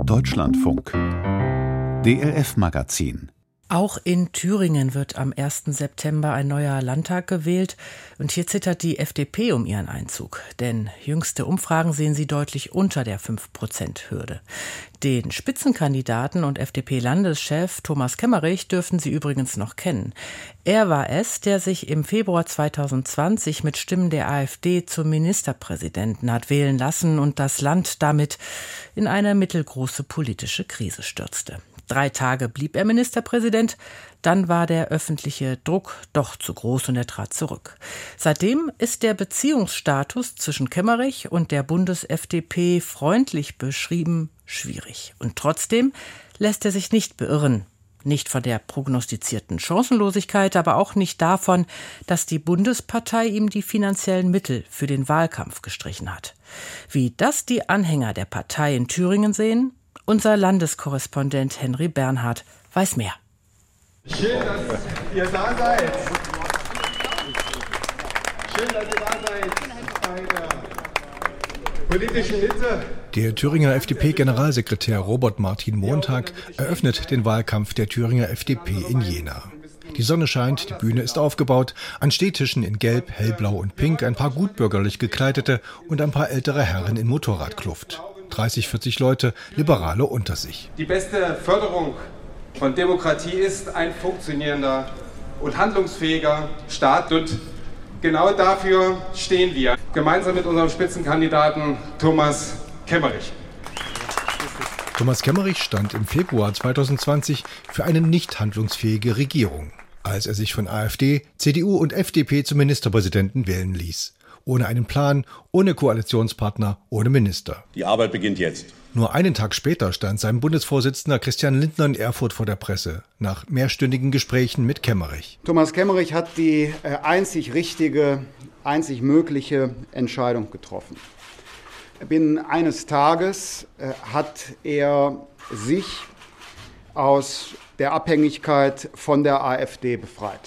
Deutschlandfunk DLF-Magazin. Auch in Thüringen wird am 1. September ein neuer Landtag gewählt. Und hier zittert die FDP um ihren Einzug. Denn jüngste Umfragen sehen sie deutlich unter der 5%-Hürde. Den Spitzenkandidaten und FDP-Landeschef Thomas Kemmerich dürfen Sie übrigens noch kennen. Er war es, der sich im Februar 2020 mit Stimmen der AfD zum Ministerpräsidenten hat wählen lassen und das Land damit in eine mittelgroße politische Krise stürzte. 3 Tage blieb er Ministerpräsident, dann war der öffentliche Druck doch zu groß und er trat zurück. Seitdem ist der Beziehungsstatus zwischen Kemmerich und der Bundes-FDP freundlich beschrieben schwierig. Und trotzdem lässt er sich nicht beirren. Nicht von der prognostizierten Chancenlosigkeit, aber auch nicht davon, dass die Bundespartei ihm die finanziellen Mittel für den Wahlkampf gestrichen hat. Wie das die Anhänger der Partei in Thüringen sehen? Unser Landeskorrespondent Henry Bernhard weiß mehr. Schön, dass ihr da seid. Schön, dass ihr da seid bei der politischen Mitte. Der Thüringer FDP-Generalsekretär Robert Martin Montag eröffnet den Wahlkampf der Thüringer FDP in Jena. Die Sonne scheint, die Bühne ist aufgebaut, an Stehtischen in Gelb, Hellblau und Pink ein paar gutbürgerlich gekleidete und ein paar ältere Herren in Motorradkluft. 30, 40 Leute, Liberale unter sich. Die beste Förderung von Demokratie ist ein funktionierender und handlungsfähiger Staat. Und genau dafür stehen wir, gemeinsam mit unserem Spitzenkandidaten Thomas Kemmerich. Thomas Kemmerich stand im Februar 2020 für eine nicht handlungsfähige Regierung, als er sich von AfD, CDU und FDP zum Ministerpräsidenten wählen ließ. Ohne einen Plan, ohne Koalitionspartner, ohne Minister. Die Arbeit beginnt jetzt. Nur einen Tag später stand sein Bundesvorsitzender Christian Lindner in Erfurt vor der Presse, nach mehrstündigen Gesprächen mit Kemmerich. Thomas Kemmerich hat die einzig richtige, einzig mögliche Entscheidung getroffen. Binnen eines Tages hat er sich aus der Abhängigkeit von der AfD befreit.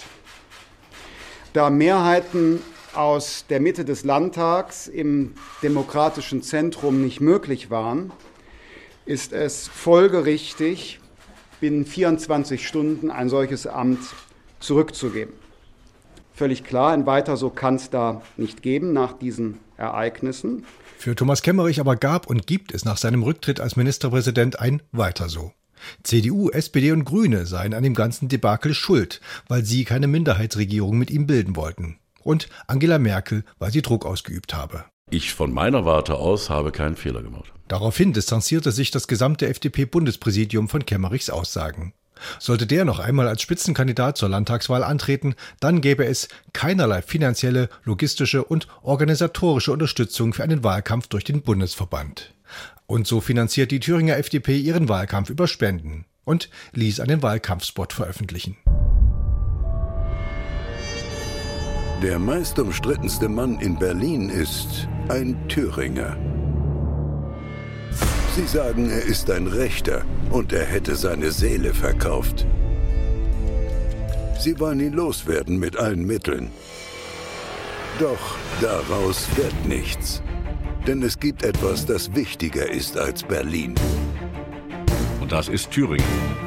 Da Mehrheiten aus der Mitte des Landtags im demokratischen Zentrum nicht möglich waren, ist es folgerichtig, binnen 24 Stunden ein solches Amt zurückzugeben. Völlig klar, ein Weiter so kann es da nicht geben nach diesen Ereignissen. Für Thomas Kemmerich aber gab und gibt es nach seinem Rücktritt als Ministerpräsident ein Weiter so. CDU, SPD und Grüne seien an dem ganzen Debakel schuld, weil sie keine Minderheitsregierung mit ihm bilden wollten. Und Angela Merkel, weil sie Druck ausgeübt habe. Ich von meiner Warte aus habe keinen Fehler gemacht. Daraufhin distanzierte sich das gesamte FDP-Bundespräsidium von Kemmerichs Aussagen. Sollte der noch einmal als Spitzenkandidat zur Landtagswahl antreten, dann gäbe es keinerlei finanzielle, logistische und organisatorische Unterstützung für einen Wahlkampf durch den Bundesverband. Und so finanziert die Thüringer FDP ihren Wahlkampf über Spenden und ließ einen Wahlkampfspot veröffentlichen. Der meist umstrittenste Mann in Berlin ist ein Thüringer. Sie sagen, er ist ein Rechter und er hätte seine Seele verkauft. Sie wollen ihn loswerden mit allen Mitteln. Doch daraus wird nichts. Denn es gibt etwas, das wichtiger ist als Berlin. Und das ist Thüringen.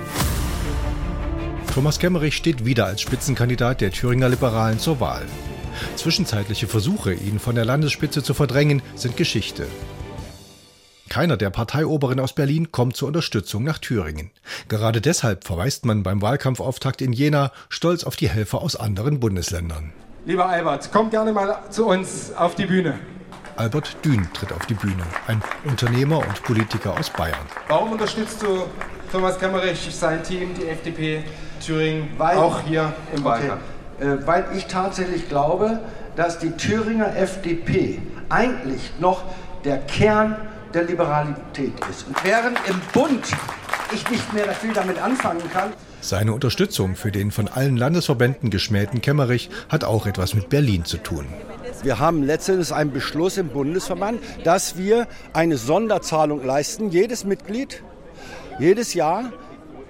Thomas Kemmerich steht wieder als Spitzenkandidat der Thüringer Liberalen zur Wahl. Zwischenzeitliche Versuche, ihn von der Landesspitze zu verdrängen, sind Geschichte. Keiner der Parteioberen aus Berlin kommt zur Unterstützung nach Thüringen. Gerade deshalb verweist man beim Wahlkampfauftakt in Jena stolz auf die Helfer aus anderen Bundesländern. Lieber Albert, komm gerne mal zu uns auf die Bühne. Albert Dün tritt auf die Bühne, ein Unternehmer und Politiker aus Bayern. Warum unterstützt du Thomas Kemmerich, sein Team, die FDP Thüringen, auch hier im Wahlkampf? Weil ich tatsächlich glaube, dass die Thüringer FDP eigentlich noch der Kern der Liberalität ist. Und während im Bund ich nicht mehr viel damit anfangen kann. Seine Unterstützung für den von allen Landesverbänden geschmähten Kemmerich hat auch etwas mit Berlin zu tun. Wir haben letztendlich einen Beschluss im Bundesverband, dass wir eine Sonderzahlung leisten, jedes Mitglied, jedes Jahr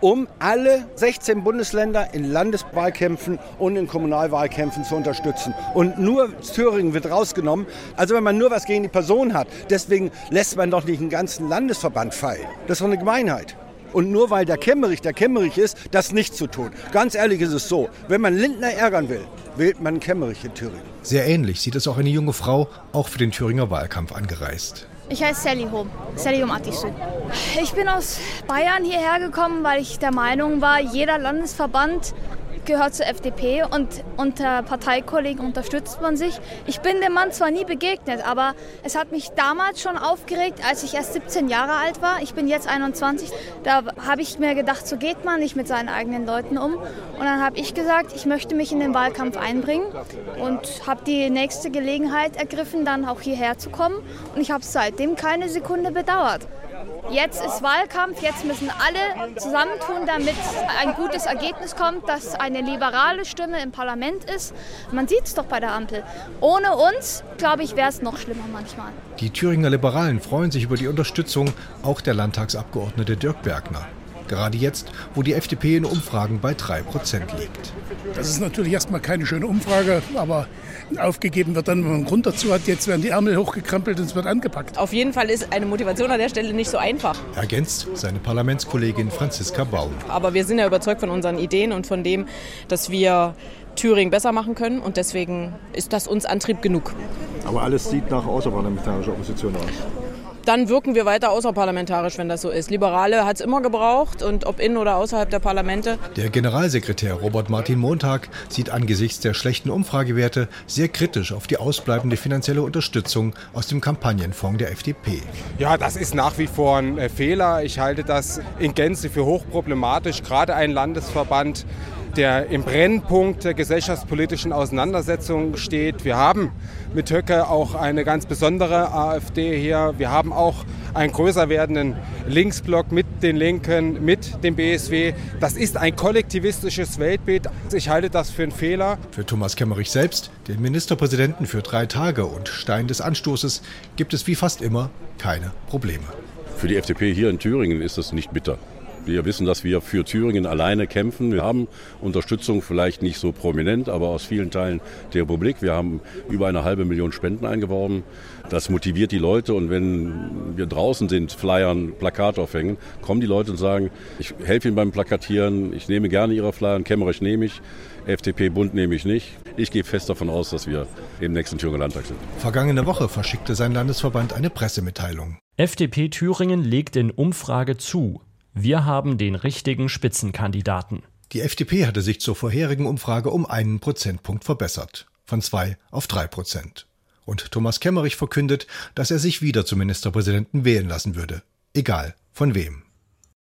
um alle 16 Bundesländer in Landeswahlkämpfen und in Kommunalwahlkämpfen zu unterstützen. Und nur Thüringen wird rausgenommen. Also wenn man nur was gegen die Person hat, deswegen lässt man doch nicht einen ganzen Landesverband fallen. Das ist doch eine Gemeinheit. Und nur weil der Kemmerich ist, das nicht zu tun. Ganz ehrlich ist es so, wenn man Lindner ärgern will, wählt man Kemmerich in Thüringen. Sehr ähnlich sieht es auch eine junge Frau, auch für den Thüringer Wahlkampf angereist. Ich heiße Sally Hom Attisü. Ich bin aus Bayern hierher gekommen, weil ich der Meinung war, jeder Landesverband gehört zur FDP und unter Parteikollegen unterstützt man sich. Ich bin dem Mann zwar nie begegnet, aber es hat mich damals schon aufgeregt, als ich erst 17 Jahre alt war. Ich bin jetzt 21. Da habe ich mir gedacht, so geht man nicht mit seinen eigenen Leuten um. Und dann habe ich gesagt, ich möchte mich in den Wahlkampf einbringen und habe die nächste Gelegenheit ergriffen, dann auch hierher zu kommen. Und ich habe es seitdem keine Sekunde bedauert. Jetzt ist Wahlkampf, jetzt müssen alle zusammentun, damit ein gutes Ergebnis kommt, dass eine liberale Stimme im Parlament ist. Man sieht es doch bei der Ampel. Ohne uns, glaube ich, wäre es noch schlimmer manchmal. Die Thüringer Liberalen freuen sich über die Unterstützung, auch der Landtagsabgeordnete Dirk Bergner. Gerade jetzt, wo die FDP in Umfragen bei 3% liegt. Das ist natürlich erstmal keine schöne Umfrage, aber aufgegeben wird dann, wenn man einen Grund dazu hat. Jetzt werden die Ärmel hochgekrempelt und es wird angepackt. Auf jeden Fall ist eine Motivation an der Stelle nicht so einfach. Ergänzt seine Parlamentskollegin Franziska Baum. Aber wir sind ja überzeugt von unseren Ideen und von dem, dass wir Thüringen besser machen können. Und deswegen ist das uns Antrieb genug. Aber alles sieht nach außerparlamentarischer Opposition aus. Dann wirken wir weiter außerparlamentarisch, wenn das so ist. Liberale hat es immer gebraucht und ob in oder außerhalb der Parlamente. Der Generalsekretär Robert Martin Montag sieht angesichts der schlechten Umfragewerte sehr kritisch auf die ausbleibende finanzielle Unterstützung aus dem Kampagnenfonds der FDP. Ja, das ist nach wie vor ein Fehler. Ich halte das in Gänze für hochproblematisch. Gerade ein Landesverband, der im Brennpunkt der gesellschaftspolitischen Auseinandersetzung steht. Wir haben mit Höcke auch eine ganz besondere AfD hier. Wir haben auch einen größer werdenden Linksblock mit den Linken, mit dem BSW. Das ist ein kollektivistisches Weltbild. Ich halte das für einen Fehler. Für Thomas Kemmerich selbst, den Ministerpräsidenten für 3 Tage und Stein des Anstoßes, gibt es wie fast immer keine Probleme. Für die FDP hier in Thüringen ist das nicht bitter. Wir wissen, dass wir für Thüringen alleine kämpfen. Wir haben Unterstützung, vielleicht nicht so prominent, aber aus vielen Teilen der Republik. Wir haben über 500.000 Spenden eingeworben. Das motiviert die Leute. Und wenn wir draußen sind, Flyern, Plakate aufhängen, kommen die Leute und sagen, ich helfe Ihnen beim Plakatieren, ich nehme gerne Ihre Flyer, Kemmerich nehme ich, FDP-Bund nehme ich nicht. Ich gehe fest davon aus, dass wir im nächsten Thüringer Landtag sind. Vergangene Woche verschickte sein Landesverband eine Pressemitteilung. FDP Thüringen legt in Umfrage zu. Wir haben den richtigen Spitzenkandidaten. Die FDP hatte sich zur vorherigen Umfrage um 1 Prozentpunkt verbessert. Von 2 auf 3%. Und Thomas Kemmerich verkündet, dass er sich wieder zum Ministerpräsidenten wählen lassen würde. Egal von wem.